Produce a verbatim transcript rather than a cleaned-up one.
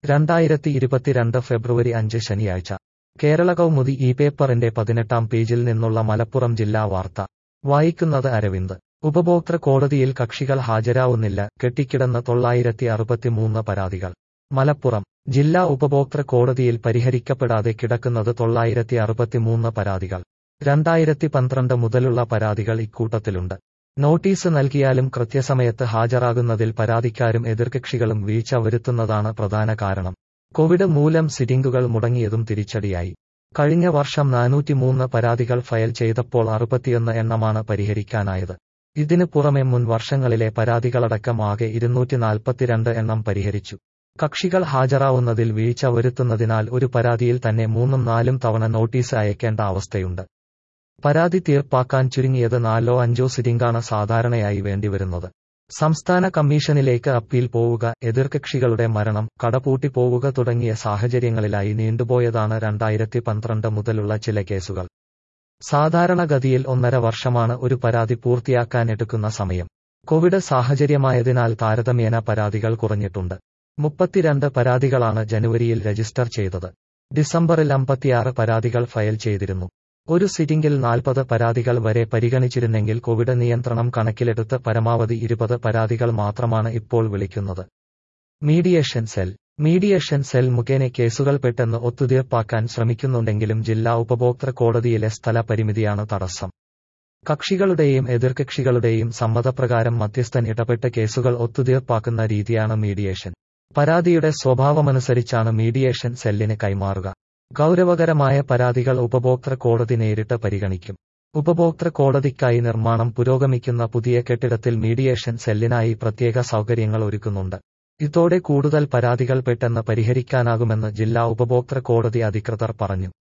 രണ്ടായിരത്തി ഇരുപത്തിരണ്ട് ഫെബ്രുവരി അഞ്ച് ശനിയാഴ്ച കേരള കൗമുദി ഈ പേപ്പറിന്റെ പതിനെട്ടാം പേജിൽ നിന്നുള്ള മലപ്പുറം ജില്ലാ വാർത്ത വായിക്കുന്നത് അരവിന്ദ്. ഉപഭോക്തൃ കോടതിയിൽ കക്ഷികൾ ഹാജരാവുന്നില്ല, കെട്ടിക്കിടന്ന തൊള്ളായിരത്തി അറുപത്തിമൂന്ന് പരാതികൾ. മലപ്പുറം ജില്ലാ ഉപഭോക്തൃ കോടതിയിൽ പരിഹരിക്കപ്പെടാതെ കിടക്കുന്നത് തൊള്ളായിരത്തി അറുപത്തിമൂന്ന് പരാതികൾ. രണ്ടായിരത്തി പന്ത്രണ്ട് മുതലുള്ള പരാതികൾ ഇക്കൂട്ടത്തിലുണ്ട്. നോട്ടീസ് നൽകിയാലും കൃത്യസമയത്ത് ഹാജരാകുന്നതിൽ പരാതിക്കാരും എതിർകക്ഷികളും വീഴ്ച വരുത്തുന്നതാണ് പ്രധാന കാരണം. കോവിഡ് മൂലം സിറ്റിംഗുകൾ മുടങ്ങിയതും തിരിച്ചടിയായി. കഴിഞ്ഞ വർഷം നാനൂറ്റിമൂന്ന് പരാതികൾ ഫയൽ ചെയ്തപ്പോൾ അറുപത്തിയൊന്ന് എണ്ണമാണ് പരിഹരിക്കാനായത്. ഇതിനു പുറമെ മുൻ വർഷങ്ങളിലെ പരാതികളടക്കം ആകെ ഇരുന്നൂറ്റി നാൽപ്പത്തിരണ്ട് എണ്ണം പരിഹരിച്ചു. കക്ഷികൾ ഹാജരാവുന്നതിൽ വീഴ്ച വരുത്തുന്നതിനാൽ ഒരു പരാതിയിൽ തന്നെ മൂന്നും നാലും തവണ നോട്ടീസ് അയക്കേണ്ട അവസ്ഥയുണ്ട്. പരാതി തീർപ്പാക്കാൻ ചുരുങ്ങിയത് നാലോ അഞ്ചോ സിറ്റിംഗാണ് സാധാരണയായി വേണ്ടിവരുന്നത്. സംസ്ഥാന കമ്മീഷനിലേക്ക് അപ്പീൽ പോവുക, എതിർകക്ഷികളുടെ മരണം, കടപൂട്ടി പോവുക തുടങ്ങിയ സാഹചര്യങ്ങളിലായി നീണ്ടുപോയതാണ് രണ്ടായിരത്തി പന്ത്രണ്ട് മുതലുള്ള ചില കേസുകൾ. സാധാരണഗതിയിൽ ഒന്നര വർഷമാണ് ഒരു പരാതി പൂർത്തിയാക്കാൻ എടുക്കുന്ന സമയം. കോവിഡ് സാഹചര്യമായതിനാൽ താരതമ്യേന പരാതികൾ കുറഞ്ഞിട്ടുണ്ട്. മുപ്പത്തിരണ്ട് പരാതികളാണ് ജനുവരിയിൽ രജിസ്റ്റർ ചെയ്തത്. ഡിസംബറിൽ അമ്പത്തിയാറ് പരാതികൾ ഫയൽ ചെയ്തിരുന്നു. ഒരു സിറ്റിംഗിൽ നാൽപ്പത് പരാതികൾ വരെ പരിഗണിച്ചിരുന്നെങ്കിൽ കോവിഡ് നിയന്ത്രണം കണക്കിലെടുത്ത് പരമാവധി ഇരുപത് പരാതികൾ മാത്രമാണ് ഇപ്പോൾ വിളിക്കുന്നത്. മീഡിയേഷൻ സെൽ മീഡിയേഷൻ സെൽ മുഖേന കേസുകൾ പെട്ടെന്ന് ഒത്തുതീർപ്പാക്കാൻ ശ്രമിക്കുന്നുണ്ടെങ്കിലും ജില്ലാ ഉപഭോക്തൃ കോടതിയിലെ സ്ഥലപരിമിതിയാണ് തടസ്സം. കക്ഷികളുടെയും എതിർകക്ഷികളുടെയും സമ്മതപ്രകാരം മധ്യസ്ഥൻ ഇടപെട്ട് കേസുകൾ ഒത്തുതീർപ്പാക്കുന്ന രീതിയാണ് മീഡിയേഷൻ. പരാതിയുടെ സ്വഭാവമനുസരിച്ചാണ് മീഡിയേഷൻ സെല്ലിന് കൈമാറുക. ഗൗരവകരമായ പരാതികൾ ഉപഭോക്തൃ കോടതി നേരിട്ട് പരിഗണിക്കും. ഉപഭോക്തൃ കോടതിക്കായി നിർമ്മാണം പുരോഗമിക്കുന്ന പുതിയ കെട്ടിടത്തിൽ മീഡിയേഷൻ സെല്ലിനായി പ്രത്യേക സൗകര്യങ്ങൾ ഒരുക്കുന്നുണ്ട്. ഇതോടെ കൂടുതൽ പരാതികൾ പെട്ടെന്ന് പരിഹരിക്കാനാകുമെന്ന് ജില്ലാ ഉപഭോക്തൃ കോടതി അധികൃതർ പറഞ്ഞു.